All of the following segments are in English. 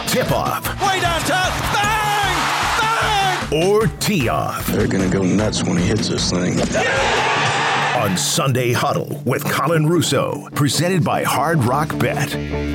tip-off. Way downtown. Bang! Bang! Or tee-off. They're going to go nuts when he hits this thing. On Sunday Huddle with Colin Russo. Presented by Hard Rock Bet.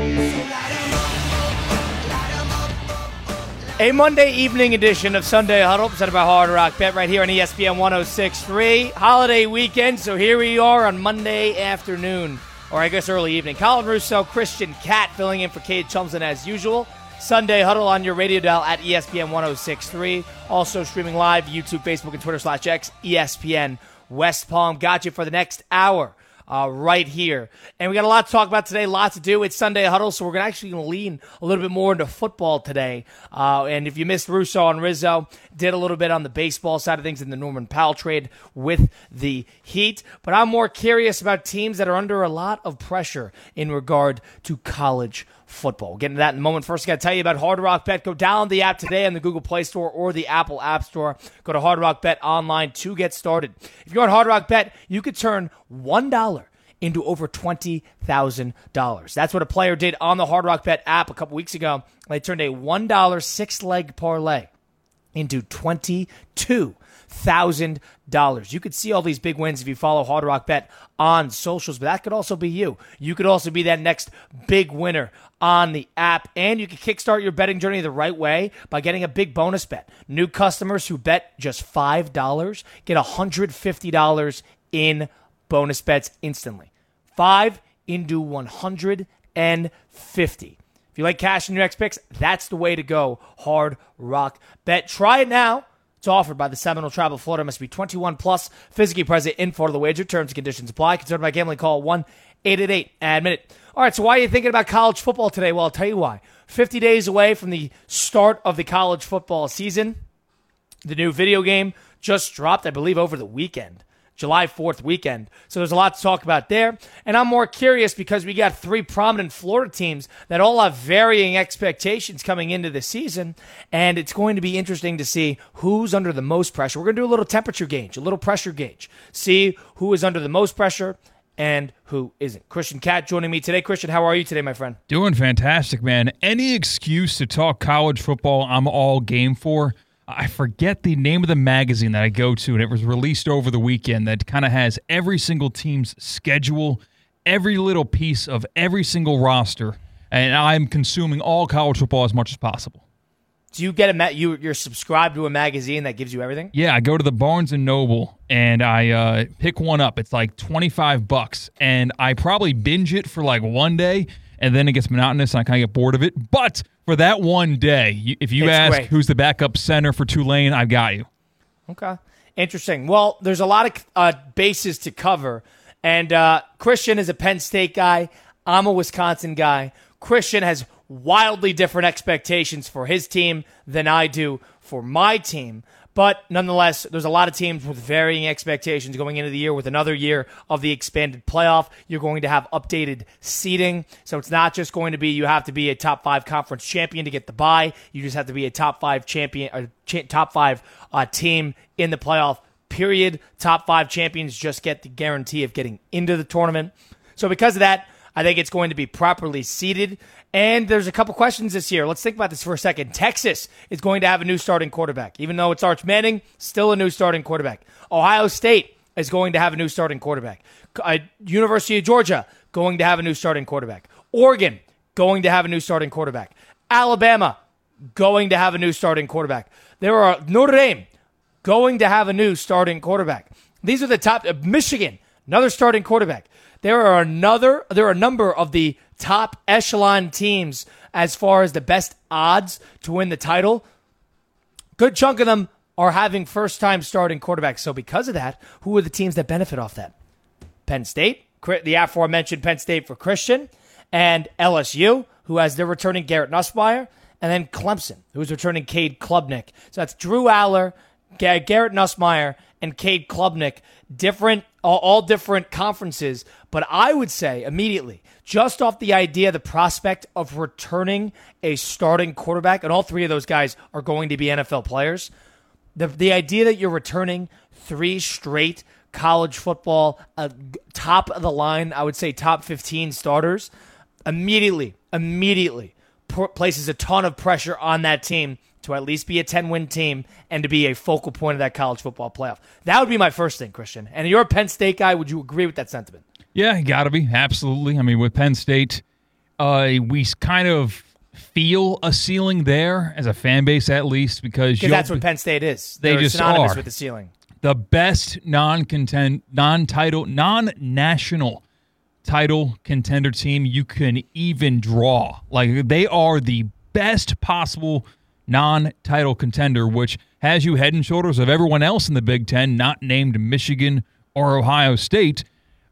A Monday evening edition of Sunday Huddle, presented by Hard Rock Bet, right here on ESPN 106.3. Holiday weekend, so here we are on Monday afternoon, or I guess early evening. Colin Russo, Christian Catt filling in for Cade Chumson as usual. Sunday Huddle on your radio dial at ESPN 106.3. Also streaming live, YouTube, Facebook, and Twitter/X, ESPN West Palm. Got you for the next hour. Right here. And we got a lot to talk about today, lots to do. It's Sunday Huddle, so we're actually going to lean a little bit more into football today. And if you missed Russo on Rizzo, did a little bit on the baseball side of things in the Norman Powell trade with the Heat. But I'm more curious about teams that are under a lot of pressure in regard to college football. We'll get into that in a moment. First, I got to tell you about Hard Rock Bet. Go download the app today on the Google Play Store or the Apple App Store. Go to Hard Rock Bet online to get started. If you're on Hard Rock Bet, you could turn $1 into over $20,000. That's what a player did on the Hard Rock Bet app a couple weeks ago. They turned a $1 six-leg parlay into $22,000. You could see all these big wins if you follow Hard Rock Bet on socials, but that could also be you. You could also be that next big winner on the app, and you can kickstart your betting journey the right way by getting a big bonus bet. New customers who bet just $5 get $150 in bonus bets instantly. 5 into 150. If you like cash in your next picks, that's the way to go. Hard Rock Bet. Try it now. It's offered by the Seminole Travel Florida. Must be 21 plus. Physically present in Florida. The wager. Terms and conditions apply. Concerned by gambling? Call 1-888-ADMIT. All right, so why are you thinking about college football today? Well, I'll tell you why. 50 days away from the start of the college football season. The new video game just dropped, I believe, over the weekend. July 4th weekend. So there's a lot to talk about there. And I'm more curious because we got 3 prominent Florida teams that all have varying expectations coming into the season. And it's going to be interesting to see who's under the most pressure. We're going to do a little temperature gauge, a little pressure gauge. See who is under the most pressure and who isn't. Christian Catt joining me today. Christian, how are you today, my friend? Doing fantastic, man. Any excuse to talk college football, I'm all game for. I forget the name of the magazine that I go to, and it was released over the weekend that kind of has every single team's schedule, every little piece of every single roster, and I'm consuming all college football as much as possible. Do you get you're subscribed to a magazine that gives you everything? Yeah, I go to the Barnes & Noble, and I pick one up. It's like $25, and I probably binge it for like one day, and then it gets monotonous, and I kind of get bored of it. But for that one day, if you ask who's the backup center for Tulane, I've got you. Okay. Interesting. Well, there's a lot of bases to cover. And Christian is a Penn State guy. I'm a Wisconsin guy. Christian has wildly different expectations for his team than I do for my team. But nonetheless, there's a lot of teams with varying expectations going into the year with another year of the expanded playoff. You're going to have updated seeding. So it's not just going to be you have to be a top 5 conference champion to get the bye. You just have to be a top 5 champion, top 5 team in the playoff, period. Top 5 champions just get the guarantee of getting into the tournament. So because of that, I think it's going to be properly seeded. And there's a couple questions this year. Let's think about this for a second. Texas is going to have a new starting quarterback. Even though it's Arch Manning, still a new starting quarterback. Ohio State is going to have a new starting quarterback. University of Georgia, going to have a new starting quarterback. Oregon, going to have a new starting quarterback. Alabama, going to have a new starting quarterback. Notre Dame, going to have a new starting quarterback. These are the top. Michigan, another starting quarterback. There are a number of the top echelon teams as far as the best odds to win the title. Good chunk of them are having first-time starting quarterbacks. So because of that, who are the teams that benefit off that? Penn State, the aforementioned Penn State for Christian, and LSU, who has their returning Garrett Nussmeier, and then Clemson, who's returning Cade Klubnik. So that's Drew Aller, Garrett Nussmeier, and Cade Klubnik, all different conferences. But I would say immediately, just off the idea, the prospect of returning a starting quarterback, and all 3 of those guys are going to be NFL players, the idea that you're returning 3 straight college football, top of the line, I would say top 15 starters, immediately places a ton of pressure on that team to at least be a 10-win team and to be a focal point of that college football playoff. That would be my first thing, Christian. And you're a Penn State guy. Would you agree with that sentiment? Yeah, you got to be. Absolutely. I mean, with Penn State, we kind of feel a ceiling there as a fan base, at least, because that's what Penn State is. They're just synonymous are with the ceiling. The best non-national title contender team you can even draw. Like, they are the best possible non-title contender, which has you head and shoulders of everyone else in the Big Ten, not named Michigan or Ohio State.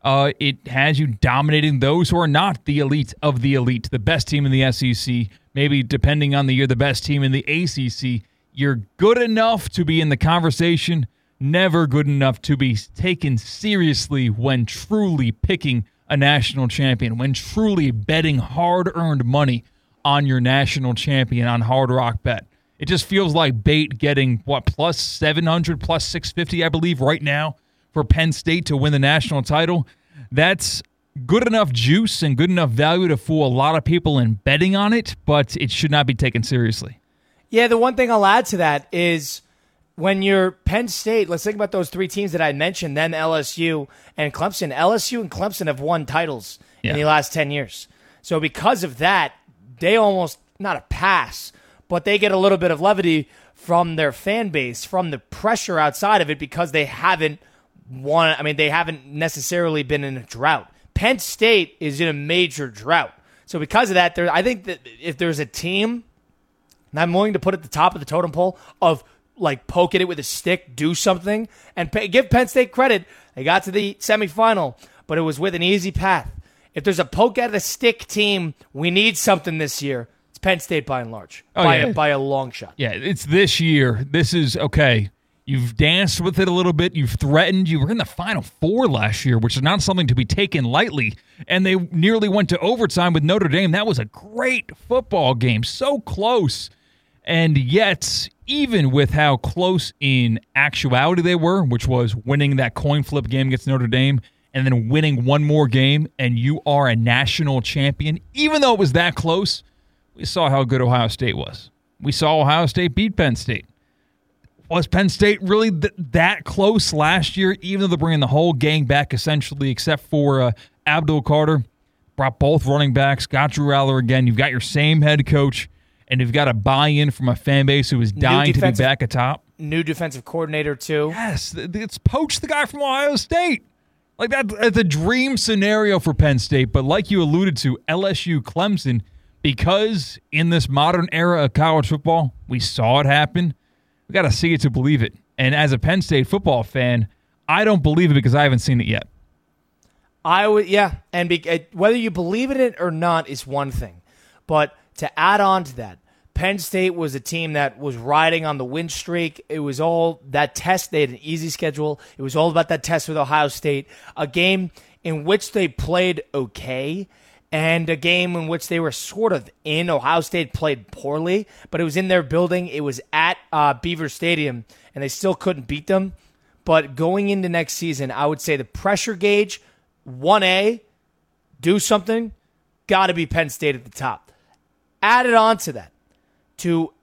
It has you dominating those who are not the elite of the elite, the best team in the SEC, maybe depending on the year, the best team in the ACC. You're good enough to be in the conversation, never good enough to be taken seriously when truly picking a national champion, when truly betting hard-earned money on your national champion on Hard Rock Bet. It just feels like bait getting, plus 700, plus 650, I believe, right now for Penn State to win the national title. That's good enough juice and good enough value to fool a lot of people in betting on it, but it should not be taken seriously. Yeah, the one thing I'll add to that is when you're Penn State, let's think about those three teams that I mentioned, then LSU and Clemson. LSU and Clemson have won titles in the last 10 years. So because of that, they almost, not a pass, but they get a little bit of levity from their fan base, from the pressure outside of it, because they haven't won. I mean, they haven't necessarily been in a drought. Penn State is in a major drought. So because of that, I think that if there's a team that I'm willing to put at the top of the totem pole of like poking it with a stick, do something, and give Penn State credit, they got to the semifinal, but it was with an easy path. If there's a poke at a stick team, we need something this year. It's Penn State by and large, by a long shot. Yeah, it's this year. This is, okay, you've danced with it a little bit. You've threatened. You were in the Final Four last year, which is not something to be taken lightly. And they nearly went to overtime with Notre Dame. That was a great football game. So close. And yet, even with how close in actuality they were, which was winning that coin flip game against Notre Dame, and then winning one more game, and you are a national champion, even though it was that close, we saw how good Ohio State was. We saw Ohio State beat Penn State. Was Penn State really that close last year, even though they're bringing the whole gang back essentially, except for Abdul Carter? Brought both running backs, got Drew Aller again. You've got your same head coach, and you've got a buy-in from a fan base who is dying to be back atop. New defensive coordinator, too. Yes, it's poach the guy from Ohio State. Like, that's a dream scenario for Penn State. But like you alluded to, LSU, Clemson, because in this modern era of college football, we saw it happen. We got to see it to believe it. And as a Penn State football fan, I don't believe it because I haven't seen it yet. I would, yeah. And whether you believe in it or not is one thing. But to add on to that, Penn State was a team that was riding on the win streak. It was all that test. They had an easy schedule. It was all about that test with Ohio State, a game in which they played okay and a game in which they were sort of in. Ohio State played poorly, but it was in their building. It was at Beaver Stadium, and they still couldn't beat them. But going into next season, I would say the pressure gauge, 1A, do something, got to be Penn State at the top. Added on to that, to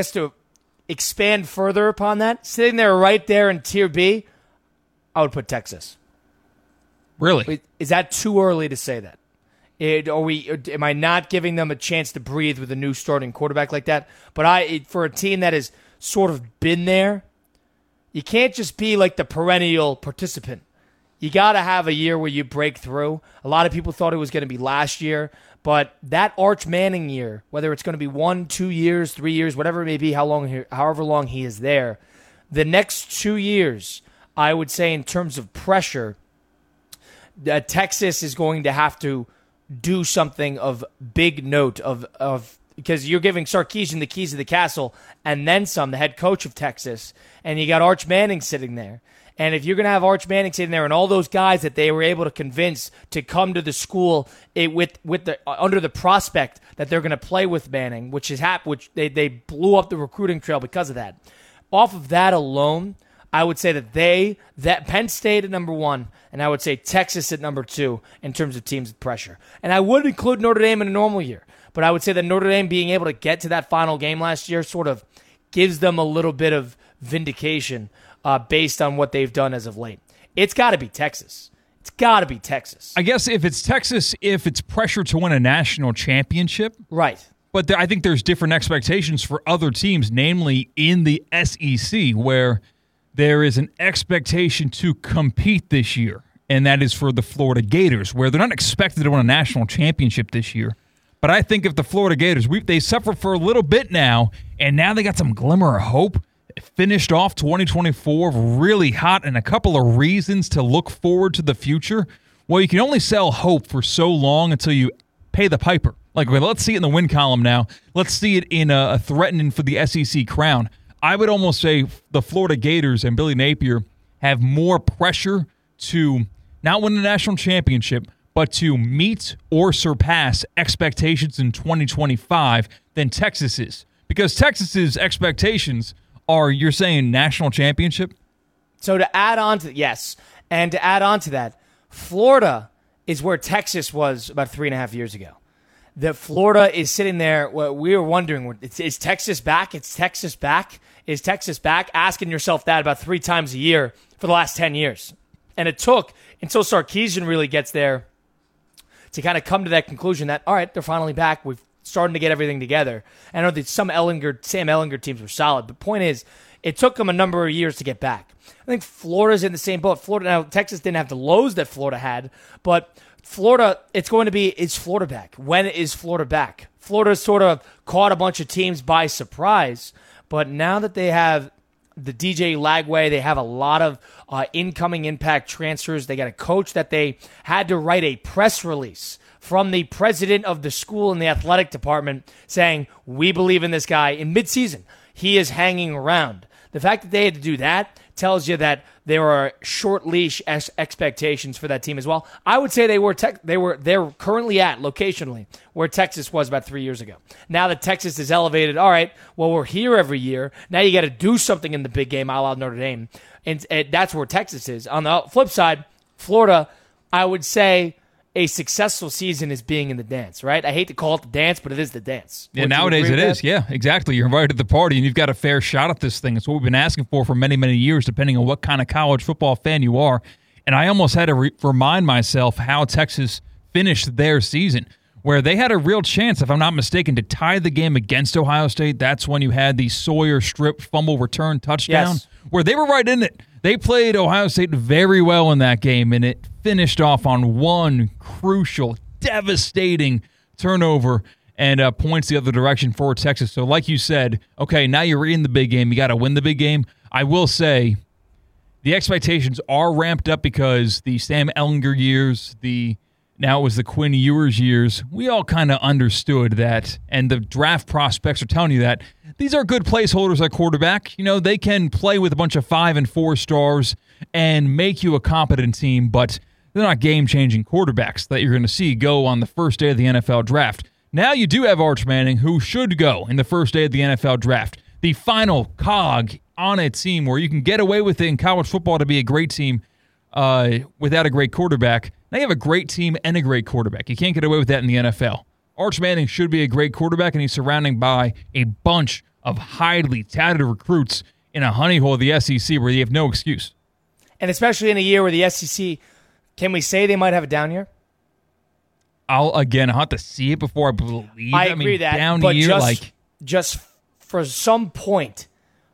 expand further upon that, sitting there right there in Tier B, I would put Texas. Really? Is that too early to say that? Am I not giving them a chance to breathe with a new starting quarterback like that? But for a team that has sort of been there, you can't just be like the perennial participant. You got to have a year where you break through. A lot of people thought it was going to be last year. But that Arch Manning year, whether it's going to be 1, 2 years, 3 years, whatever it may be, however long he is there, the next 2 years, I would say in terms of pressure, Texas is going to have to do something of big note of because you're giving Sarkisian the keys to the castle and then some, the head coach of Texas, and you got Arch Manning sitting there. And if you're going to have Arch Manning sitting there and all those guys that they were able to convince to come to the school under the prospect that they're going to play with Manning, which they blew up the recruiting trail because of that. Off of that alone, I would say that Penn State at number 1, and I would say Texas at number 2 in terms of teams with pressure. And I would include Notre Dame in a normal year. But I would say that Notre Dame being able to get to that final game last year sort of gives them a little bit of vindication based on what they've done as of late. It's got to be Texas. It's got to be Texas. I guess if it's Texas, if it's pressure to win a national championship. Right. But I think there's different expectations for other teams, namely in the SEC, where there is an expectation to compete this year, and that is for the Florida Gators, where they're not expected to win a national championship this year. But I think if the Florida Gators, they suffer for a little bit now, and now they got some glimmer of hope, finished off 2024 really hot, and a couple of reasons to look forward to the future. Well, you can only sell hope for so long until you pay the piper. Like, let's see it in the win column now. Let's see it in a threatening for the SEC crown. I would almost say the Florida Gators and Billy Napier have more pressure to not win the national championship, but to meet or surpass expectations in 2025 than Texas is. Because Texas's expectations are, you're saying, national championship? So to add on to yes, and to add on to that, Florida is where Texas was about 3.5 years ago. That Florida is sitting there. We were wondering, is Texas back? Is Texas back? Is Texas back? Asking yourself that about 3 times a year for the last 10 years. And it took until Sarkisian really gets there to kind of come to that conclusion that, all right, they're finally back. We've starting to get everything together. I know that some Sam Ehlinger teams were solid, but point is, it took them a number of years to get back. I think Florida's in the same boat. Texas didn't have the lows that Florida had, but Florida, it's going to be, is Florida back? When is Florida back? Florida sort of caught a bunch of teams by surprise, but now that they have the DJ Lagway, they have a lot of incoming impact transfers. They got a coach that they had to write a press release from the president of the school and the athletic department saying, we believe in this guy in midseason. He is hanging around. The fact that they had to do that tells you that there are short leash expectations for that team as well. I would say they're currently at locationally where Texas was about 3 years ago. Now that Texas is elevated, all right, well, we're here every year. Now you got to do something in the big game, a la Notre Dame. And that's where Texas is. On the flip side, Florida, I would say a successful season is being in the dance, right? I hate to call it the dance, but it is the dance. Yeah, nowadays it is. Yeah, exactly. You're invited to the party, and you've got a fair shot at this thing. It's what we've been asking for many, many years, depending on what kind of college football fan you are. And I almost had to remind myself how Texas finished their season, where they had a real chance, if I'm not mistaken, to tie the game against Ohio State. That's when you had the Sawyer strip fumble return touchdown, where they were right in it. They played Ohio State very well in that game, and it finished off on one crucial, devastating turnover and points the other direction for Texas. So like you said, okay, now you're in the big game. You got to win the big game. I will say the expectations are ramped up because the Sam Ehlinger years, now it was the Quinn Ewers years, we all kind of understood that, and the draft prospects are telling you that these are good placeholders at quarterback. You know, they can play with a bunch of 5 and 4 stars and make you a competent team, but they're not game-changing quarterbacks that you're going to see go on the first day of the NFL draft. Now you do have Arch Manning, who should go in the first day of the NFL draft. The final cog on a team where you can get away with it in college football to be a great team without a great quarterback. Now you have a great team and a great quarterback. You can't get away with that in the NFL. Arch Manning should be a great quarterback, and he's surrounded by a bunch of highly touted recruits in a honey hole of the SEC where you have no excuse. And especially in a year where the SEC, can we say they might have a down year? I'll have to see it before I believe. I agree that, down but year, just from some point,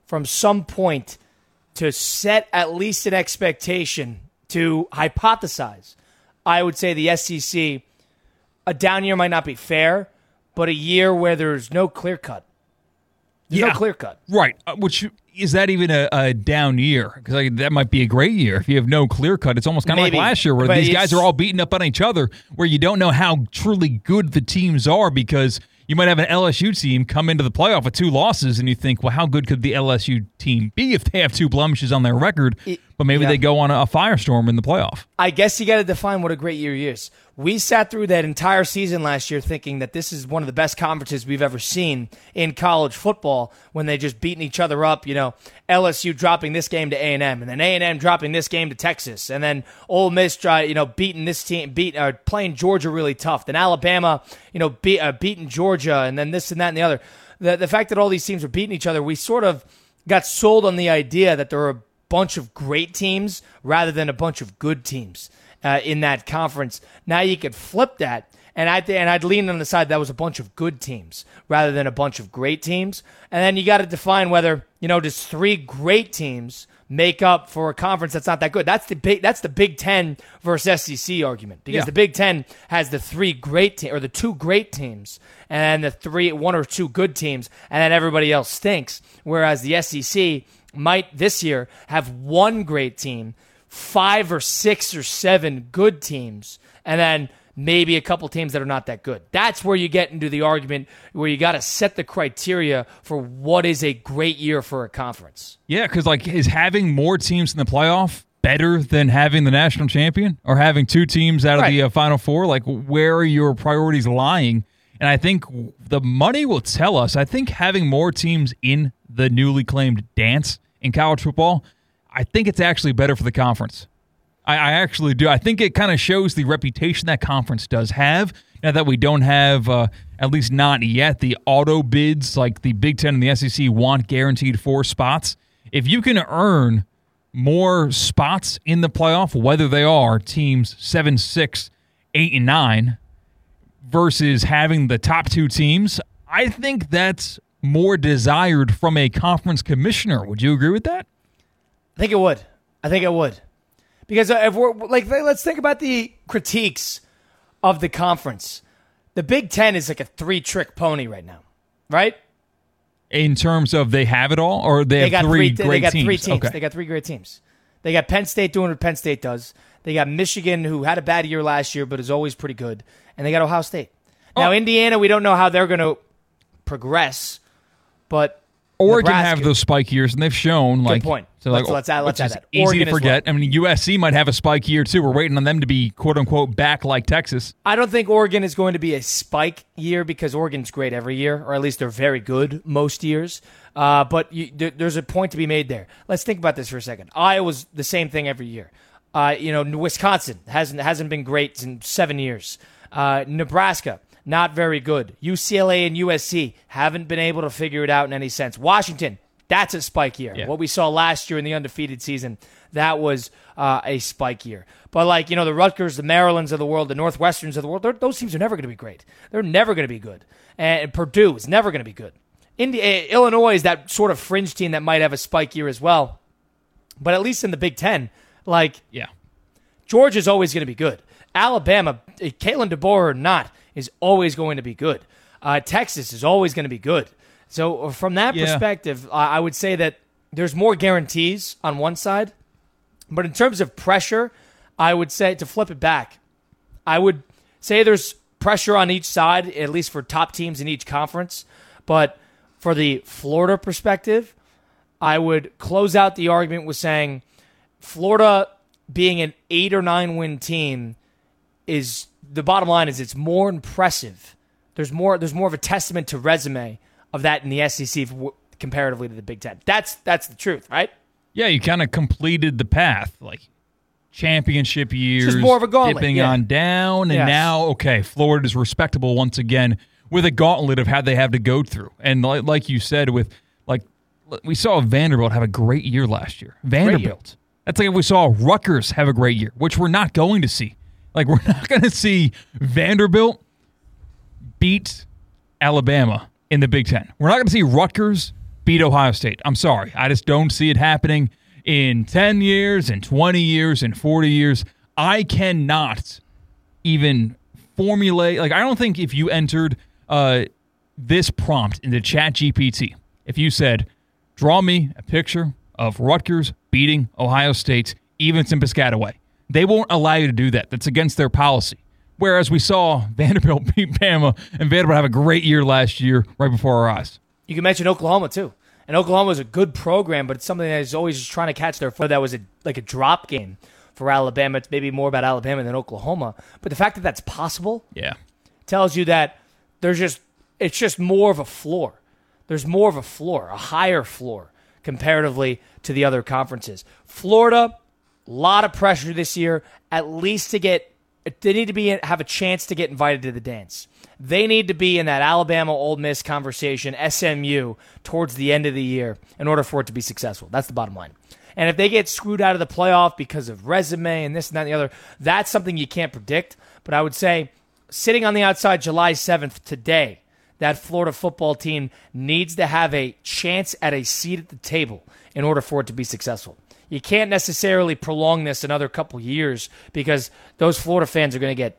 to set at least an expectation to hypothesize, I would say the SEC, a down year might not be fair, but a year where there's no clear cut. There's no clear cut. Right. Which, is that even a down year? Because that might be a great year. If you have no clear cut, it's almost kind of like last year where these guys are all beating up on each other, where you don't know how truly good the teams are because you might have an LSU team come into the playoff with 2 losses and you think, well, how good could the LSU team be if they have 2 blemishes on their record? but maybe they go on a firestorm in the playoff. I guess you got to define what a great year is. We sat through that entire season last year thinking that this is one of the best conferences we've ever seen in college football when they just beating each other up. LSU dropping this game to A&M, and then A&M dropping this game to Texas, and then Ole Miss beating this team, playing Georgia really tough. Then Alabama, beating Georgia, and then this and that and the other. The fact that all these teams were beating each other, we sort of got sold on the idea that there were a bunch of great teams rather than a bunch of good teams in that conference. Now you could flip that, and I'd lean on the side that was a bunch of good teams rather than a bunch of great teams. And then you got to define whether does 3 great teams make up for a conference that's not that good. That's the Big Ten versus SEC argument, because the Big Ten has the 3 great or the 2 great teams, and the 1 or 2 good teams, and then everybody else stinks. Whereas the SEC might this year have 1 great team, 5 or 6 or 7 good teams, and then maybe a couple teams that are not that good. That's where you get into the argument where you got to set the criteria for what is a great year for a conference. Yeah, because is having more teams in the playoff better than having the national champion or having 2 teams out of the Final Four? Where are your priorities lying? And I think the money will tell us. I think having more teams in the newly claimed dance in college football, I think it's actually better for the conference. I actually do. I think it kind of shows the reputation that conference does have. Now that we don't have, at least not yet, the auto bids like the Big Ten and the SEC want guaranteed 4 spots. If you can earn more spots in the playoff, whether they are teams 7, 6, 8, and 9, versus having the top 2 teams, I think that's more desired from a conference commissioner. Would you agree with that? I think it would. Because if we're let's think about the critiques of the conference. The Big Ten is like a 3-trick pony right now, right? In terms of they have it all, or they have 3 great teams? They got 3 teams. Okay. They got 3 great teams. They got Penn State doing what Penn State does. They got Michigan, who had a bad year last year but is always pretty good. And they got Ohio State. Now, Indiana, we don't know how they're going to progress, but Oregon Nebraska, have those spike years, and they've shown good point. So let's add that. Easy Oregon to forget. I mean, USC might have a spike year too. We're waiting on them to be quote unquote back like Texas. I don't think Oregon is going to be a spike year because Oregon's great every year, or at least they're very good most years. But there's a point to be made there. Let's think about this for a second. Iowa's the same thing every year. Wisconsin hasn't been great in 7 years. Nebraska, not very good. UCLA and USC haven't been able to figure it out in any sense. Washington, that's a spike year. Yeah. What we saw last year in the undefeated season, that was a spike year. But the Rutgers, the Marylands of the world, the Northwesterns of the world, those teams are never going to be great. They're never going to be good. And Purdue is never going to be good. Illinois is that sort of fringe team that might have a spike year as well. But at least in the Big Ten, Georgia's always going to be good. Alabama, Kalen DeBoer or not, is always going to be good. Texas is always going to be good. So from that perspective, I would say that there's more guarantees on one side. But in terms of pressure, I would say, to flip it back, I would say there's pressure on each side, at least for top teams in each conference. But for the Florida perspective, I would close out the argument with saying Florida being an 8 or 9 win team is, the bottom line is, it's more impressive. There's more of a testament to resume of that in the SEC comparatively to the Big Ten. That's the truth, right? Yeah, you kind of completed the path, championship years, just more of a gauntlet, dipping on down, and now, Florida's respectable once again with a gauntlet of how they have to go through. And like you said, we saw Vanderbilt have a great year last year. Vanderbilt. That's like if we saw Rutgers have a great year, which we're not going to see. We're not going to see Vanderbilt beat Alabama in the Big Ten. We're not going to see Rutgers beat Ohio State. I'm sorry. I just don't see it happening in 10 years, in 20 years, in 40 years. I cannot even formulate. I don't think if you entered this prompt into ChatGPT, if you said, draw me a picture of Rutgers beating Ohio State, even if it's in Piscataway, they won't allow you to do that. That's against their policy. Whereas we saw Vanderbilt beat Bama, and Vanderbilt have a great year last year right before our eyes. You can mention Oklahoma, too. And Oklahoma is a good program, but it's something that is always just trying to catch their foot. That was like a drop game for Alabama. It's maybe more about Alabama than Oklahoma. But the fact that that's possible tells you that it's just more of a floor. There's more of a floor, a higher floor comparatively to the other conferences. Florida, a lot of pressure this year, at least they need to have a chance to get invited to the dance. They need to be in that Alabama Ole Miss conversation, SMU, towards the end of the year in order for it to be successful. That's the bottom line. And if they get screwed out of the playoff because of resume and this and that and the other, that's something you can't predict. But I would say, sitting on the outside July 7th today, that Florida football team needs to have a chance at a seat at the table in order for it to be successful. You can't necessarily prolong this another couple years because those Florida fans are going to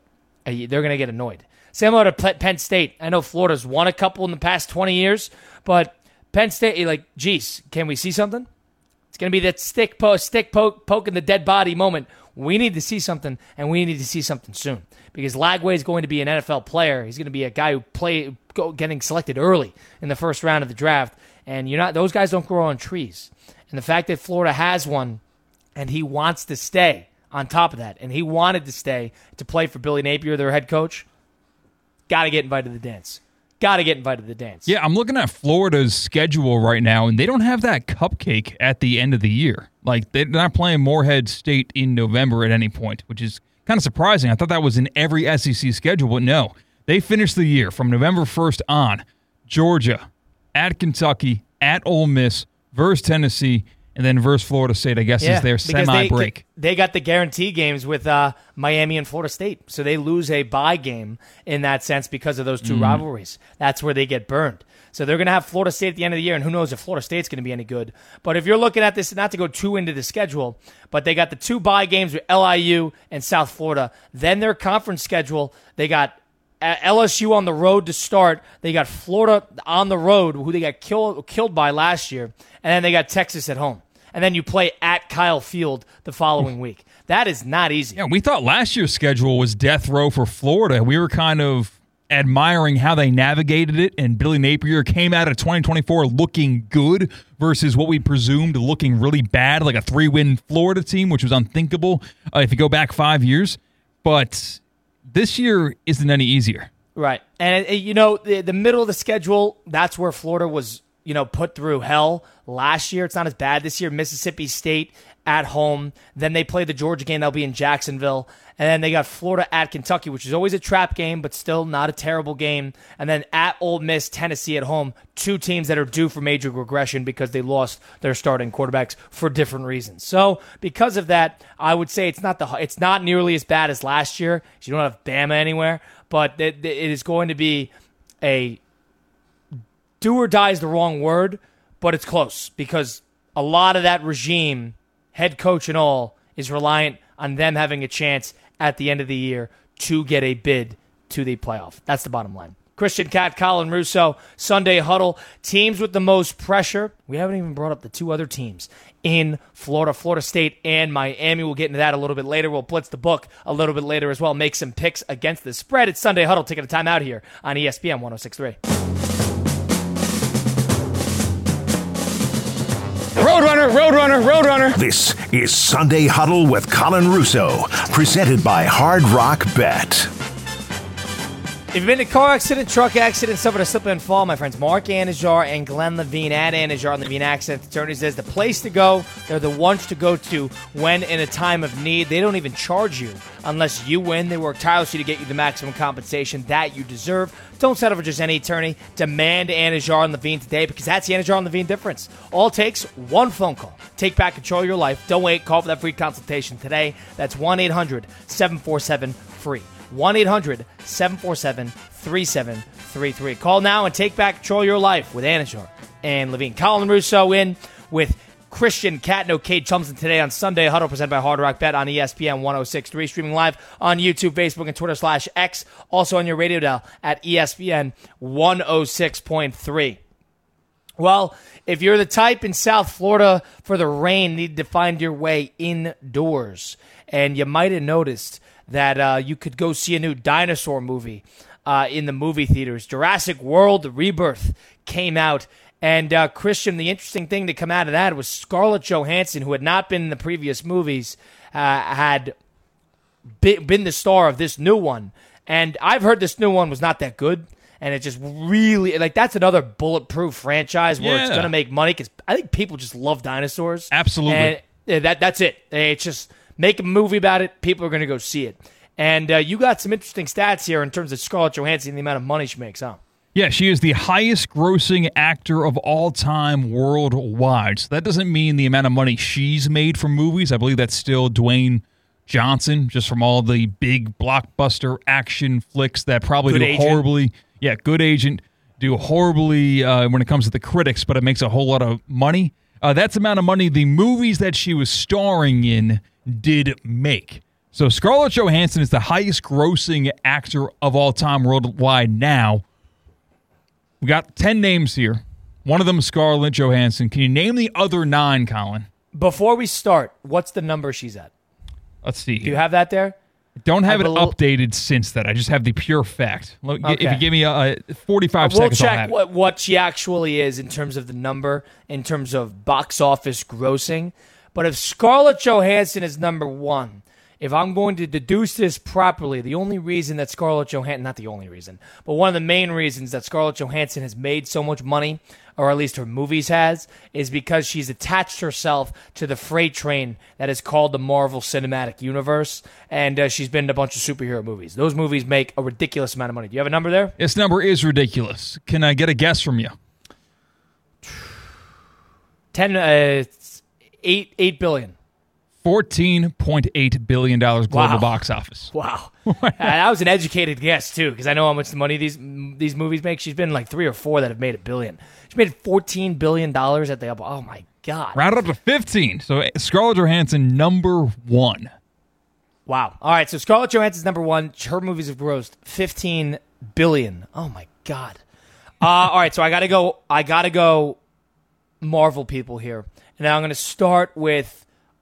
get annoyed. Similar to Penn State. I know Florida's won a couple in the past 20 years, but Penn State, geez, can we see something? It's going to be that stick poke in the dead body moment. We need to see something, and we need to see something soon because Lagway is going to be an NFL player. He's going to be a guy who getting selected early in the first round of the draft, and those guys don't grow on trees. And the fact that Florida has one, and he wants to stay on top of that, and he wanted to stay to play for Billy Napier, their head coach, got to get invited to the dance. Got to get invited to the dance. Yeah, I'm looking at Florida's schedule right now, and they don't have that cupcake at the end of the year. They're not playing Morehead State in November at any point, which is kind of surprising. I thought that was in every SEC schedule, but no. They finished the year from November 1st on. Georgia, at Kentucky, at Ole Miss, versus Tennessee, and then versus Florida State, I guess, is their semi-break. They got the guarantee games with Miami and Florida State, so they lose a bye game in that sense because of those two rivalries. That's where they get burned. So they're going to have Florida State at the end of the year, and who knows if Florida State's going to be any good. But if you're looking at this, not to go too into the schedule, but they got the two bye games with LIU and South Florida. Then their conference schedule, they got LSU on the road to start. They got Florida on the road, who they got killed by last year. And then they got Texas at home. And then you play at Kyle Field the following week. That is not easy. Yeah, we thought last year's schedule was death row for Florida. We were kind of admiring how they navigated it, and Billy Napier came out of 2024 looking good versus what we presumed looking really bad, like a 3-win Florida team, which was unthinkable if you go back 5 years. But this year isn't any easier. Right. And, the middle of the schedule, that's where Florida was, put through hell last year. It's not as bad this year. Mississippi State at home. Then they play the Georgia game. They'll be in Jacksonville. And then they got Florida at Kentucky, which is always a trap game, but still not a terrible game. And then at Ole Miss, Tennessee at home. Two teams that are due for major regression because they lost their starting quarterbacks for different reasons. So because of that, I would say it's not nearly as bad as last year. You don't have Bama anywhere, but it is going to be a do or die is the wrong word, but it's close because a lot of that regime, head coach and all, is reliant on them having a chance at the end of the year to get a bid to the playoff. That's the bottom line. Christian Cat, Colin Russo, Sunday Huddle. Teams with the most pressure. We haven't even brought up the two other teams in Florida, Florida State and Miami. We'll get into that a little bit later. We'll blitz the book a little bit later as well. Make some picks against the spread. It's Sunday Huddle taking a time out here on ESPN 106.3. Roadrunner. This is Sunday Huddle with Colin Russo, presented by Hard Rock Bet. If you've been in a car accident, truck accident, suffered a slip and fall, my friends Mark Anajar and Glenn Levine at Anajar and Levine Accident Attorneys is the place to go. They're the ones to go to when in a time of need. They don't even charge you unless you win. They work tirelessly to get you the maximum compensation that you deserve. Don't settle for just any attorney. Demand Anajar and Levine today because that's the Anajar and Levine difference. All it takes, one phone call. Take back control of your life. Don't wait. Call for that free consultation today. That's 1-800-747-FREE. 1-800-747-3733. Call now and take back control of your life with Anajar and Levine. Colin Russo in with Christian Cat, no Cade Thompson today on Sunday Huddle, presented by Hard Rock Bet on ESPN 106.3, streaming live on YouTube, Facebook, and Twitter /X. Also on your radio dial at ESPN 106.3. Well, if you're the type in South Florida for the rain, need to find your way indoors. And you might have noticed that you could go see a new dinosaur movie in the movie theaters. Jurassic World Rebirth came out, And Christian, the interesting thing to come out of that was Scarlett Johansson, who had not been in the previous movies, had been the star of this new one. And I've heard this new one was not that good. And it just really, like, that's another bulletproof franchise where it's going to make money because I think people just love dinosaurs. Absolutely. And that's it. It's just make a movie about it. People are going to go see it. And you got some interesting stats here in terms of Scarlett Johansson and the amount of money she makes, huh? Yeah, she is the highest grossing actor of all time worldwide. So that doesn't mean the amount of money she's made from movies. I believe that's still Dwayne Johnson, just from all the big blockbuster action flicks that probably do horribly. Yeah, Good Agent, do horribly when it comes to the critics, but it makes a whole lot of money. That's the amount of money the movies that she was starring in did make. So Scarlett Johansson is the highest grossing actor of all time worldwide now. We got 10 names here. One of them is Scarlett Johansson. Can you name the other 9, Colin? Before we start, what's the number she's at? Let's see. Do you have that there? Don't have it updated since that. I just have the pure fact. Okay. If you give me 45 we'll seconds, check what she actually is in terms of the number, in terms of box office grossing. But if Scarlett Johansson is number 1, if I'm going to deduce this properly, the only reason that Scarlett Johansson, not the only reason, but one of the main reasons that Scarlett Johansson has made so much money, or at least her movies has, is because she's attached herself to the freight train that is called the Marvel Cinematic Universe, and she's been in a bunch of superhero movies. Those movies make a ridiculous amount of money. Do you have a number there? This number is ridiculous. Can I get a guess from you? 8 billion. $14.8 billion global box office. Wow. That was an educated guess, too, because I know how much money these movies make. She's been like 3 or 4 that have made $1 billion. She made $14 billion at the up. Oh, my God. Rounded up to 15. So Scarlett Johansson, number 1. Wow. All right, so Scarlett Johansson's number 1. Her movies have grossed $15 billion. Oh, my God. All right, so I got to go Marvel people here. And now I'm going to start with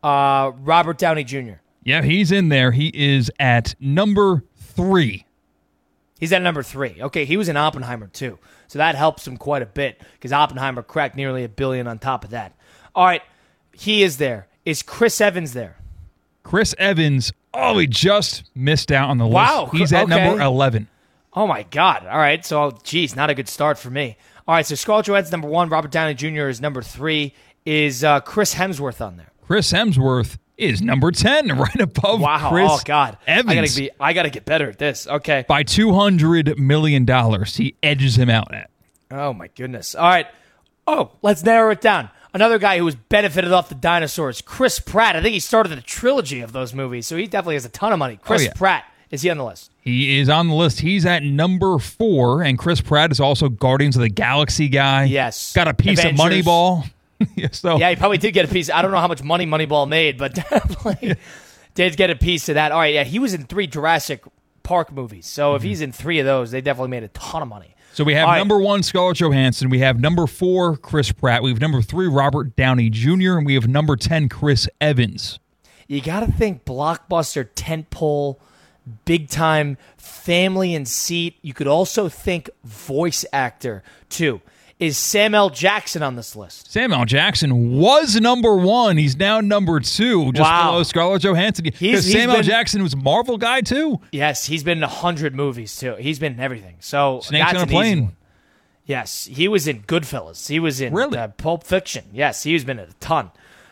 Robert Downey Jr. Yeah, he's in there. He is at number 3. He's at number 3. Okay, he was in Oppenheimer, too. So that helps him quite a bit because Oppenheimer cracked nearly $1 billion on top of that. All right, he is there. Is Chris Evans there? Chris Evans, he just missed out on the list. Wow. He's at number 11. Oh, my God. All right, so, geez, not a good start for me. All right, so Scarlett Johansson's number 1. Robert Downey Jr. is number 3. Is Chris Hemsworth on there? Chris Hemsworth is number 10, right above Chris Evans. I gotta get better at this. Okay. By $200 million, he edges him out at. Oh, my goodness. All right. Oh, let's narrow it down. Another guy who has benefited off the dinosaurs, Chris Pratt. I think he started a trilogy of those movies, so he definitely has a ton of money. Chris Pratt, is he on the list? He is on the list. He's at number 4, and Chris Pratt is also Guardians of the Galaxy guy. Yes. Got a piece of Moneyball. Yeah, he probably did get a piece. I don't know how much money Moneyball made, but definitely did get a piece of that. All right, yeah, he was in 3 Jurassic Park movies. So if he's in 3 of those, they definitely made a ton of money. So we have number 1, Scarlett Johansson. We have number 4, Chris Pratt. We have number 3, Robert Downey Jr. And we have number 10, Chris Evans. You got to think blockbuster, tentpole, big-time, family and seat. You could also think voice actor, too. Is Sam L. Jackson on this list? Sam L. Jackson was number 1. He's now number 2, just below Scarlett Johansson. Because Sam L. Jackson was a Marvel guy, too. Yes, he's been in 100 movies, too. He's been in everything. So Snakes on a Plane. Yes, he was in Goodfellas. He was in Pulp Fiction. Yes, he's been in a ton.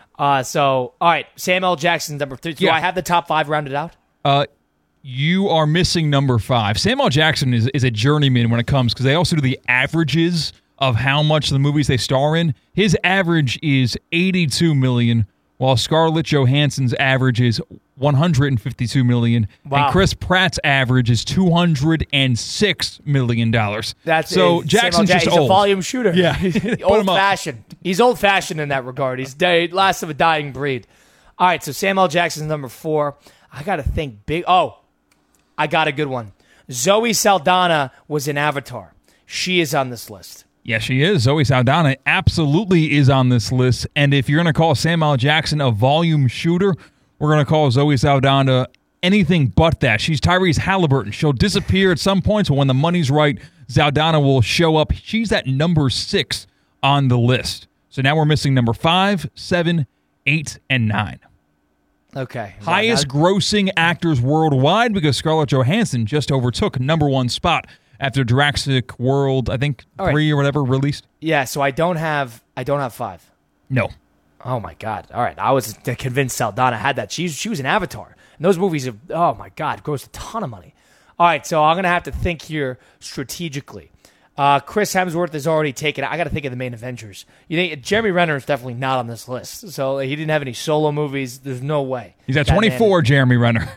All right, Sam L. Jackson, number 3. Do I have the top 5 rounded out? You are missing number 5. Sam L. Jackson is a journeyman when it comes, because they also do the averages of how much the movies they star in. His average is $82 million, while Scarlett Johansson's average is $152 million, and Chris Pratt's average is $206 million. So Jackson's just old. He's a volume shooter. Yeah, old-fashioned. He's old-fashioned in that regard. He's last of a dying breed. All right, so Sam L. Jackson's number 4. I got to think big. Oh, I got a good one. Zoe Saldana was in Avatar. She is on this list. Yeah, she is. Zoe Saldana absolutely is on this list. And if you're going to call Sam L. Jackson a volume shooter, we're going to call Zoe Saldana anything but that. She's Tyrese Halliburton. She'll disappear at some points, but when the money's right, Saldana will show up. She's at number 6 on the list. So now we're missing number 5, 7, 8, and 9. Okay. Highest grossing actors worldwide because Scarlett Johansson just overtook number 1 spot after Jurassic World, I think 3 or whatever released. Yeah, so I don't have 5. No. Oh my God! All right, I was convinced Saldana had that. She was an Avatar, and those movies have, oh my God, grossed a ton of money. All right, so I'm gonna have to think here strategically. Chris Hemsworth is already taken. I got to think of the main Avengers. You think Jeremy Renner is definitely not on this list. So he didn't have any solo movies. There's no way. He's at 24, Jeremy Renner.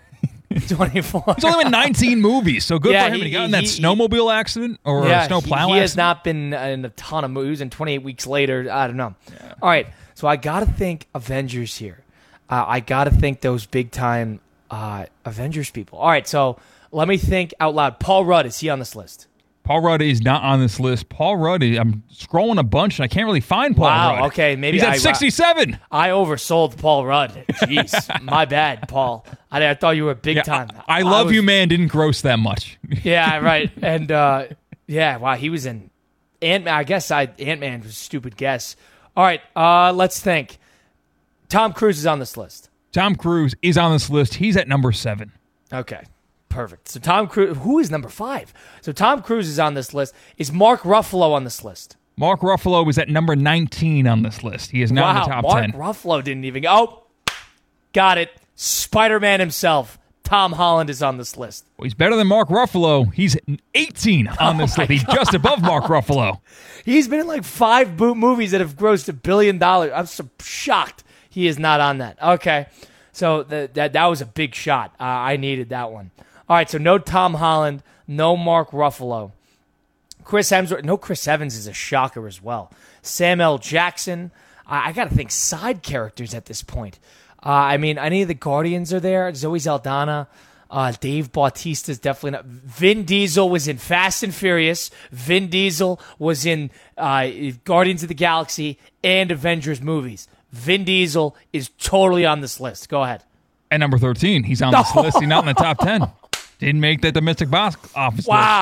24. He's only in 19 movies, so good for him. He got in that snowmobile accident or snowplow accident. He has not been in a ton of movies. And 28 Weeks Later, I don't know. Yeah. All right, so I got to think Avengers here. I got to think those big-time Avengers people. All right, so let me think out loud. Paul Rudd, is he on this list? Paul Rudd is not on this list. Paul Rudd, I'm scrolling a bunch, and I can't really find Paul Rudd. Wow, okay. Maybe he's at 67. I oversold Paul Rudd. Jeez, my bad, Paul. I thought you were big time. I Love You Man didn't gross that much. Yeah, right. And, wow, he was in Ant-Man. I guess Ant-Man was a stupid guess. All right, let's think. Tom Cruise is on this list. Tom Cruise is on this list. He's at number 7. Okay. Perfect. So Tom Cruise, who is number 5? So Tom Cruise is on this list. Is Mark Ruffalo on this list? Mark Ruffalo is at number 19 on this list. He is not in the top 10. Mark Ruffalo didn't even go. Oh, got it. Spider-Man himself, Tom Holland, is on this list. Well, he's better than Mark Ruffalo. He's 18 on this list. He's just above Mark Ruffalo. He's been in like 5 movies that have grossed $1 billion. I'm so shocked he is not on that. Okay. So that was a big shot. I needed that one. All right, so no Tom Holland, no Mark Ruffalo. Chris Hemsworth, no Chris Evans is a shocker as well. Sam L. Jackson. I got to think side characters at this point. I mean, any of the Guardians are there. Zoe Saldana. Dave Bautista's definitely not. Vin Diesel was in Fast and Furious. Vin Diesel was in Guardians of the Galaxy and Avengers movies. Vin Diesel is totally on this list. Go ahead. At number 13, he's on this list. He's not in the top 10. Didn't make that domestic box office list.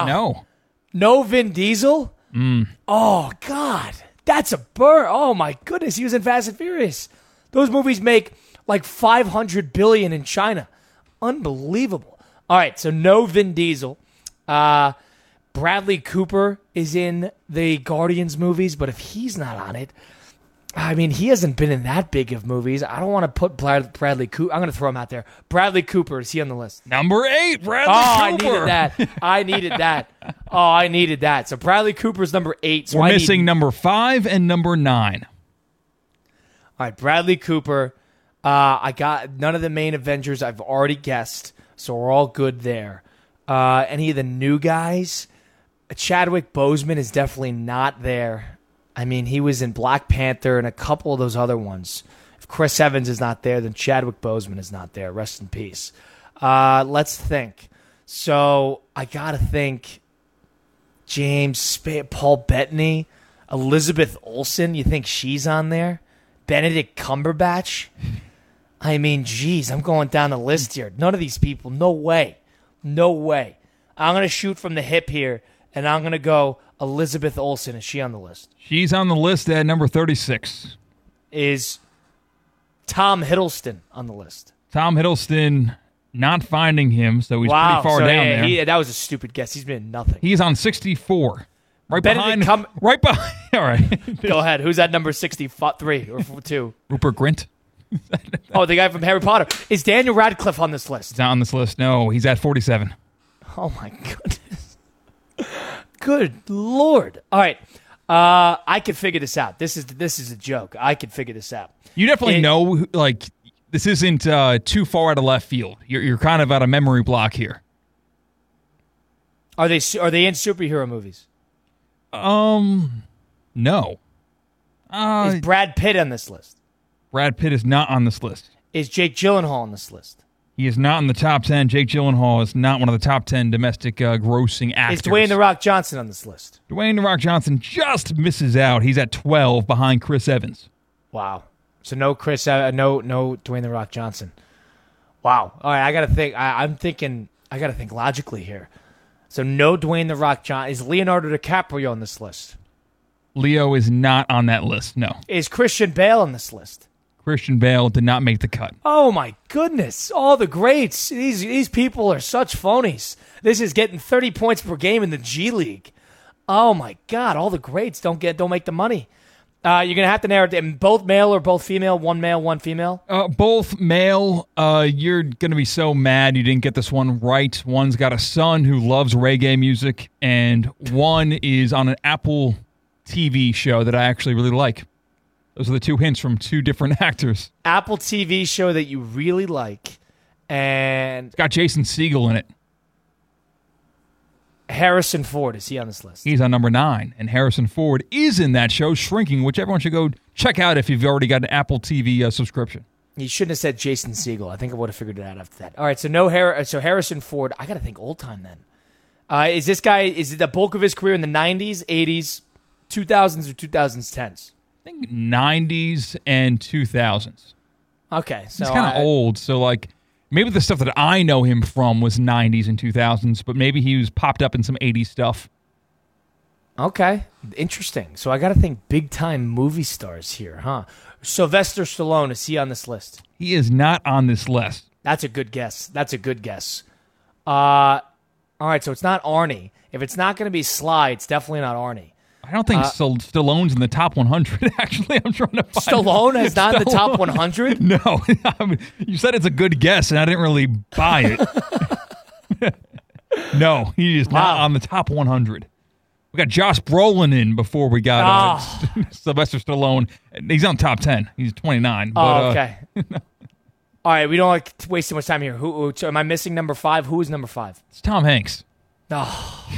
No Vin Diesel? Oh, God. That's a burn. Oh, my goodness. He was in Fast and Furious. Those movies make like $500 billion in China. Unbelievable. All right, so no Vin Diesel. Bradley Cooper is in the Guardians movies, but if he's not on it, I mean, he hasn't been in that big of movies. I don't want to put Bradley Cooper. I'm going to throw him out there. Bradley Cooper, is he on the list? Number 8, Bradley Cooper. I needed that. So Bradley Cooper's number 8. So we're missing number 5 and number 9. All right, Bradley Cooper. I got none of the main Avengers. I've already guessed, so we're all good there. Any of the new guys? Chadwick Boseman is definitely not there. I mean, he was in Black Panther and a couple of those other ones. If Chris Evans is not there, then Chadwick Boseman is not there. Rest in peace. Let's think. So I got to think Paul Bettany, Elizabeth Olsen. You think she's on there? Benedict Cumberbatch? I mean, geez, I'm going down the list here. None of these people. No way. No way. I'm going to shoot from the hip here, and I'm going to go Elizabeth Olsen. Is she on the list? She's on the list at number 36. Is Tom Hiddleston on the list? Tom Hiddleston, not finding him, so he's pretty far down there. That was a stupid guess. He's been in nothing. He's on 64. Right behind. All right. Go ahead. Who's at number 63 or 2? Rupert Grint. Oh, the guy from Harry Potter. Is Daniel Radcliffe on this list? He's not on this list. No, he's at 47. Oh, my goodness. Good Lord. All right. I could figure this out. This is a joke. I could figure this out. You definitely know, like, this isn't too far out of left field. You're kind of out of memory block here. Are they in superhero movies? No. Is Brad Pitt on this list? Brad Pitt is not on this list. Is Jake Gyllenhaal on this list? He is not in the top 10. Jake Gyllenhaal is not one of the top 10 domestic grossing actors. Is Dwayne The Rock Johnson on this list? Dwayne The Rock Johnson just misses out. He's at 12 behind Chris Evans. Wow. So no Dwayne The Rock Johnson. Wow. All right, I got to think. I got to think logically here. So no Dwayne The Rock Johnson. Is Leonardo DiCaprio on this list? Leo is not on that list, no. Is Christian Bale on this list? Christian Bale did not make the cut. Oh, my goodness. All the greats. These people are such phonies. This is getting 30 points per game in the G League. Oh, my God. All the greats don't make the money. You're going to have to narrow it down. Both male or both female? One male, one female? Both male. You're going to be so mad you didn't get this one right. One's got a son who loves reggae music, and one is on an Apple TV show that I actually really like. Those are the two hints from two different actors. Apple TV show that you really like, and... It's got Jason Segel in it. Harrison Ford, is he on this list? He's on number 9, and Harrison Ford is in that show, Shrinking, which everyone should go check out if you've already got an Apple TV subscription. You shouldn't have said Jason Segel. I think I would have figured it out after that. All right, so so Harrison Ford. I got to think old time then. Is this guy? Is it the bulk of his career in the 90s, 80s, 2000s, or 2010s? I think 90s and 2000s. Okay, so he's kind of old, so like. Maybe the stuff that I know him from was 90s and 2000s, but maybe he was popped up in some 80s stuff. Okay, interesting. So I got to think big-time movie stars here, huh? Sylvester Stallone, is he on this list? He is not on this list. That's a good guess. All right, so it's not Arnie. If it's not going to be Sly, it's definitely not Arnie. I don't think Stallone's in the top 100, actually. I'm trying to find Stallone is not in the top 100? No. I mean, you said it's a good guess, and I didn't really buy it. No, he is not on the top 100. We got Josh Brolin in before we got Sylvester Stallone. He's on top 10. He's 29. Okay. All right, we don't like to waste too much time here. Who am I missing number 5? Who is number 5? It's Tom Hanks. Oh.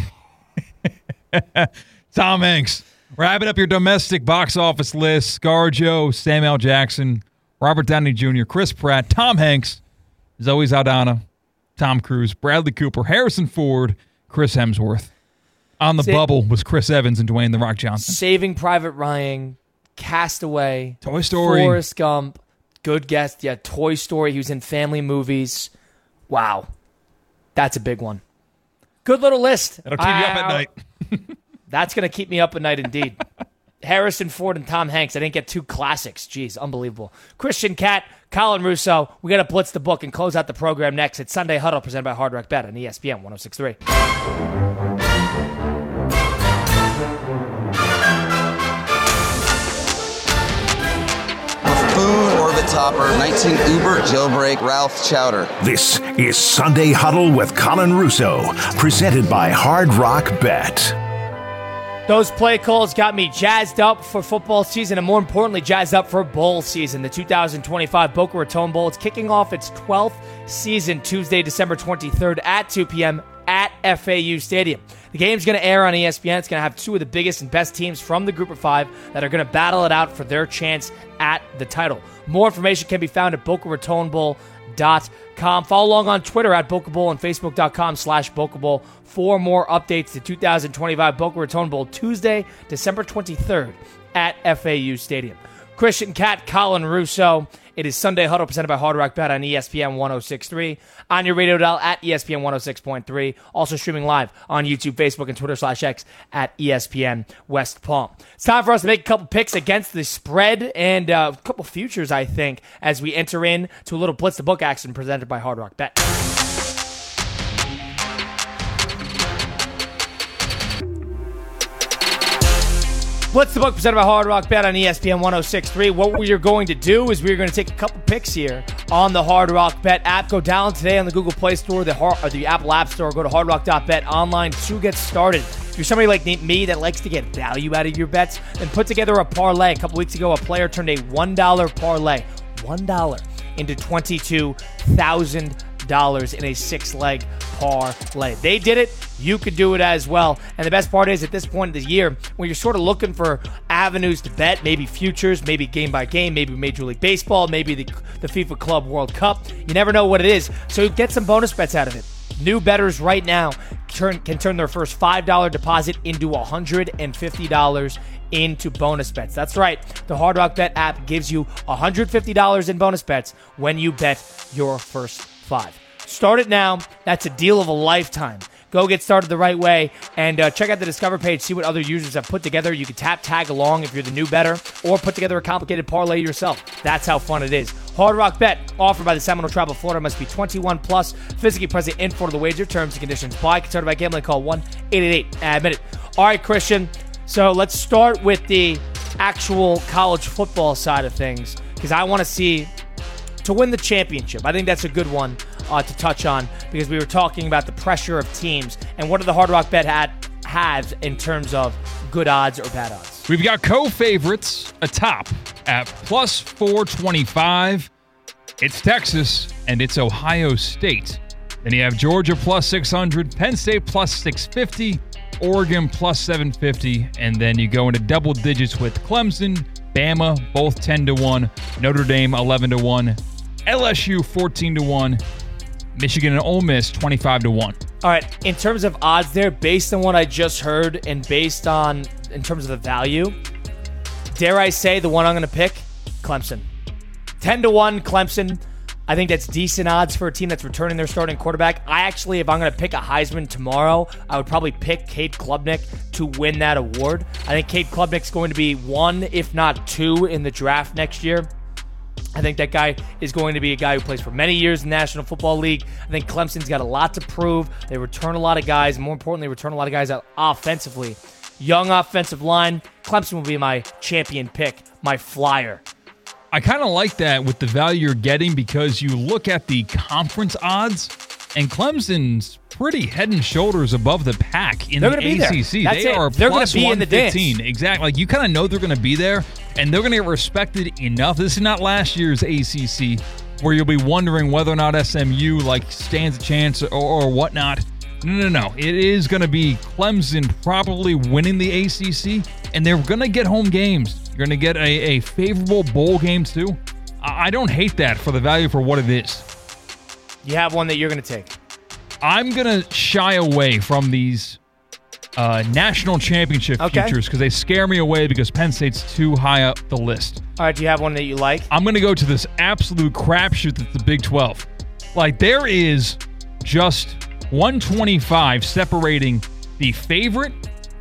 Tom Hanks. Wrapping up your domestic box office list. ScarJo, Samuel Jackson, Robert Downey Jr., Chris Pratt, Tom Hanks, Zoe Saldana, Tom Cruise, Bradley Cooper, Harrison Ford, Chris Hemsworth. On the bubble was Chris Evans and Dwayne "The Rock" Johnson. Saving Private Ryan, Castaway, Toy Story, Forrest Gump. Good guess. Yeah, Toy Story. He was in family movies. Wow. That's a big one. Good little list. That'll keep you up at night. That's going to keep me up at night indeed. Harrison Ford and Tom Hanks. I didn't get 2 classics. Jeez, unbelievable. Christian Cat, Colin Russo. We got to blitz the book and close out the program next. It's Sunday Huddle presented by Hard Rock Bet on ESPN 106.3. Buffoon, Orbit Topper, 19 Uber, Jailbreak, Ralph Chowder. This is Sunday Huddle with Colin Russo, presented by Hard Rock Bet. Those play calls got me jazzed up for football season and, more importantly, jazzed up for bowl season. The 2025 Boca Raton Bowl. It's kicking off its 12th season Tuesday, December 23rd at 2 p.m. at FAU Stadium. The game's going to air on ESPN. It's going to have 2 of the biggest and best teams from the Group of 5 that are going to battle it out for their chance at the title. More information can be found at BocaRatonBowl.com. Follow along on Twitter at Boca Bowl and Facebook.com/Boca Bowl for more updates to 2025 Boca Raton Bowl Tuesday, December 23rd at FAU Stadium. Christian Cat, Colin Russo. It is Sunday Huddle presented by Hard Rock Bet on ESPN 106.3, on your radio dial at ESPN 106.3, also streaming live on YouTube, Facebook, and Twitter/X at ESPN West Palm. It's time for us to make a couple picks against the spread and a couple futures, I think, as we enter in to a little Blitz the Book action presented by Hard Rock Bet. Blitz the Book presented by Hard Rock Bet on ESPN 106.3. What we are going to do is we're going to take a couple picks here on the Hard Rock Bet app. Go down today on the Google Play Store, the Apple App Store. Go to hardrock.bet online to get started. If you're somebody like me that likes to get value out of your bets, then put together a parlay. A couple weeks ago, a player turned a $1 parlay, $1 into $22,000 in a 6-leg parlay. They did it. You could do it as well. And the best part is, at this point of the year, when you're sort of looking for avenues to bet, maybe futures, maybe game by game, maybe Major League Baseball, maybe the FIFA Club World Cup, you never know what it is. So get some bonus bets out of it. New bettors right now can turn their first $5 deposit into $150 into bonus bets. That's right. The Hard Rock Bet app gives you $150 in bonus bets when you bet your first 5. Start it now. That's a deal of a lifetime. go get started the right way, and check out the Discover page, see what other users have put together. You can tag along if you're the new bettor, or put together a complicated parlay yourself. That's how fun it is. Hard Rock Bet, offered by the Seminole Tribe of Florida, must be 21 plus, physically present in Florida. The wager, terms and conditions apply. Concerned about gambling, call 1-888-ADMIT-IT. All right, Christian, so let's start with the actual college football side of things, because I want to see to win the championship. I think that's a good one to touch on, because we were talking about the pressure of teams and what do the Hard Rock Bet have in terms of good odds or bad odds. We've got co-favorites atop at plus 425. It's Texas and it's Ohio State. Then you have Georgia plus 600, Penn State plus 650, Oregon plus 750, and then you go into double digits with Clemson, Bama, both 10-1, Notre Dame 11-1, LSU 14-1, Michigan and Ole Miss 25-1. All right, in terms of odds there, based on what I just heard and based on in terms of the value, dare I say the one I'm going to pick, Clemson. 10-1 Clemson. I think that's decent odds for a team that's returning their starting quarterback. I actually, if I'm going to pick a Heisman tomorrow, I would probably pick Cade Klubnik to win that award. I think Cade Klubnik's going to be 1, if not 2, in the draft next year. I think that guy is going to be a guy who plays for many years in the National Football League. I think Clemson's got a lot to prove. They return a lot of guys, and more importantly, return a lot of guys out offensively. Young offensive line. Clemson will be my champion pick, my flyer. I kind of like that with the value you're getting, because you look at the conference odds, and Clemson's pretty head and shoulders above the pack in the ACC. They are plus 115. Exactly. Like, you kind of know they're going to be there, and they're going to get respected enough. This is not last year's ACC where you'll be wondering whether or not SMU stands a chance or whatnot. No. It is going to be Clemson probably winning the ACC, and they're going to get home games. You're going to get a favorable bowl game, too. I don't hate that for the value for what it is. You have one that you're going to take. I'm going to shy away from these national championship futures, because they scare me away because Penn State's too high up the list. All right, do you have one that you like? I'm going to go to this absolute crapshoot that's the Big 12. There is just 125 separating the favorite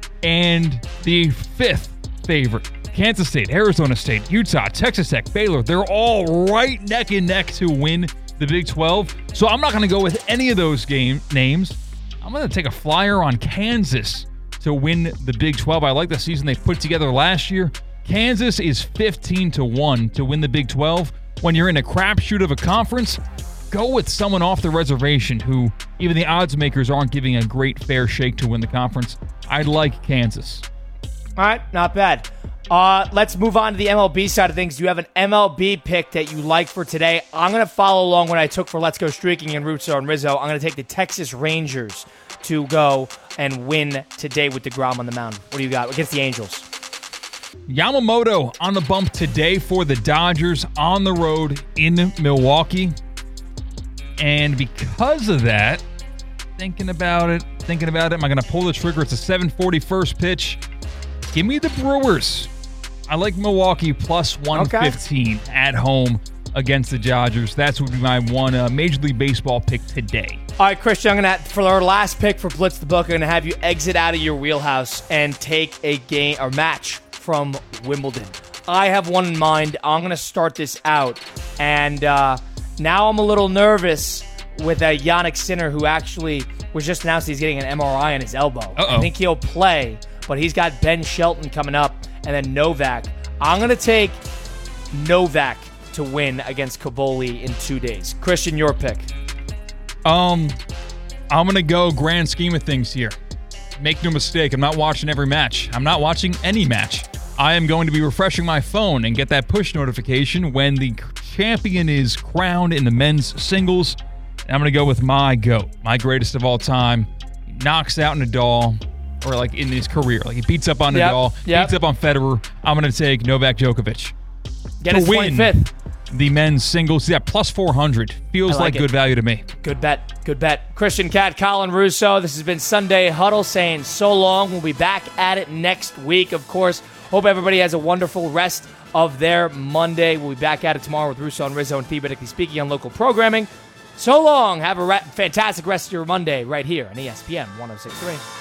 and the fifth favorite. Kansas State, Arizona State, Utah, Texas Tech, Baylor, they're all right neck and neck to win the Big 12. So I'm not going to go with any of those names. I'm going to take a flyer on Kansas to win the Big 12. I like the season they put together last year. Kansas is 15-1 to win the Big 12. When you're in a crapshoot of a conference, go with someone off the reservation who even the odds makers aren't giving a great fair shake to win the conference. I'd like Kansas. All right, not bad. Let's move on to the MLB side of things. Do you have an MLB pick that you like for today? I'm going to follow along what I took for Let's Go Streaking and Russo and Rizzo. I'm going to take the Texas Rangers to go and win today with DeGrom on the mound. What do you got against the Angels? Yamamoto on the bump today for the Dodgers on the road in Milwaukee. And because of that, thinking about it, am I going to pull the trigger? It's a 7:40 first pitch. Give me the Brewers. I like Milwaukee plus 115 at home against the Dodgers. That's would be my one Major League Baseball pick today. All right, Christian, I'm going to, for our last pick for Blitz the Book, I'm going to have you exit out of your wheelhouse and take a game or match from Wimbledon. I have one in mind. I'm going to start this out. And now I'm a little nervous with Yannick Sinner, who actually was just announced he's getting an MRI on his elbow. I think he'll play, but he's got Ben Shelton coming up and then Novak. I'm going to take Novak to win against Kaboli in 2 days. Christian, your pick. I'm going to go grand scheme of things here. Make no mistake, I'm not watching every match. I'm not watching any match. I am going to be refreshing my phone and get that push notification when the champion is crowned in the men's singles. And I'm going to go with my GOAT, my greatest of all time. He knocks out Nadal, or like in his career. Like he beats up on Nadal, beats up on Federer. I'm going to take Novak Djokovic Get his 25th. The men's singles. Yeah, plus 400. Feels like good value to me. Good bet. Good bet. Christian Cat, Colin Russo. This has been Sunday Huddle saying so long. We'll be back at it next week, of course. Hope everybody has a wonderful rest of their Monday. We'll be back at it tomorrow with Russo and Rizzo and theoretically speaking on local programming. So long. Have a fantastic rest of your Monday right here on ESPN 106.3.